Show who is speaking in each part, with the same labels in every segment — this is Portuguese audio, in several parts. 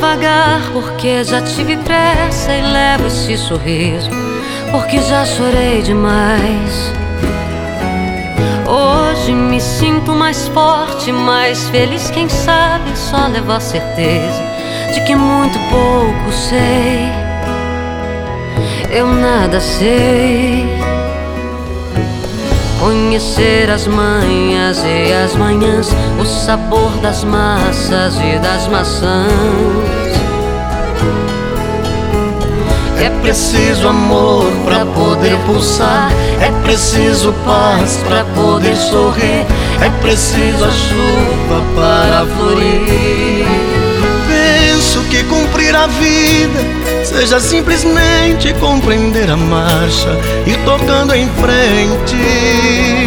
Speaker 1: devagar, porque já tive pressa e levo esse sorriso, porque já chorei demais. Hoje me sinto mais forte, mais feliz, quem sabe só levo a certeza de que muito pouco sei. Eu nada sei. Conhecer as manhas e as manhãs, o sabor das massas e das maçãs.
Speaker 2: É preciso amor pra poder pulsar, é preciso paz pra poder sorrir, é preciso a chuva para florir. Penso que cumprir a vida seja simplesmente compreender a marcha e tocando em frente.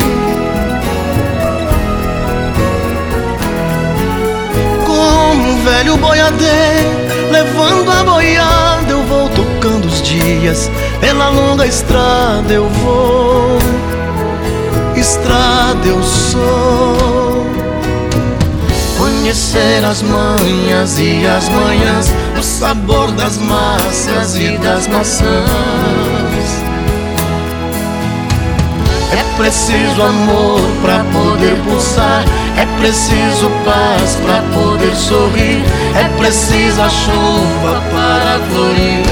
Speaker 2: Como um velho boiadeiro levando a boiada, eu vou tocando os dias, pela longa estrada eu vou, estrada eu sou. Conhecer as manhas e as manhãs, o sabor das massas e das maçãs. É preciso amor pra poder pulsar, é preciso paz pra poder sorrir, é preciso a chuva para florir.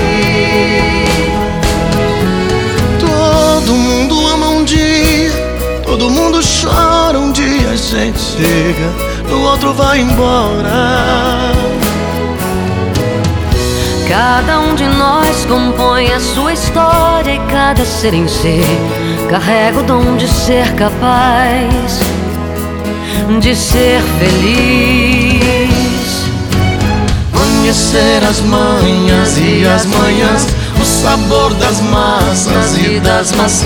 Speaker 2: Todo mundo ama um dia, todo mundo chora um dia, a gente chega, no outro vai embora.
Speaker 1: Cada um de nós compõe a sua história e cada ser em si carrega o dom de ser capaz de ser feliz.
Speaker 2: Conhecer as manhas e as manhãs, o sabor das massas e das maçãs.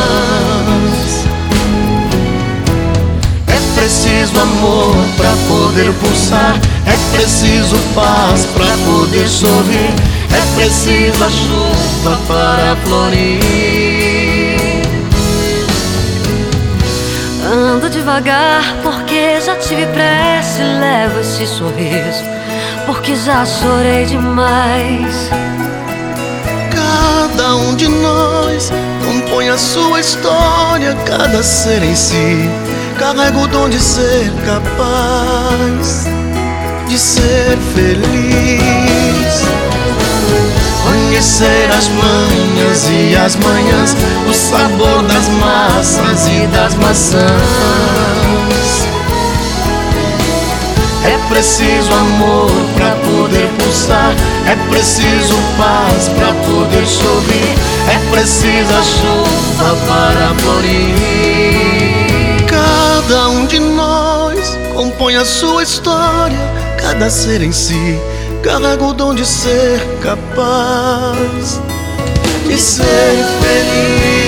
Speaker 2: É preciso amor pra poder pulsar, é preciso paz pra poder sorrir, é preciso a chuva para florir.
Speaker 1: Ando devagar, porque já tive pressa e levo esse sorriso, porque já chorei demais.
Speaker 2: Cada um de nós compõe a sua história, cada ser em si carrega o dom de ser capaz de ser feliz. Conhecer as manhas e as manhãs, o sabor das massas e das maçãs. É preciso amor pra poder pulsar, é preciso paz pra poder sorrir, é preciso a chuva para florir. Cada um de nós compõe a sua história, cada ser em si carrega o dom de ser capaz de ser feliz.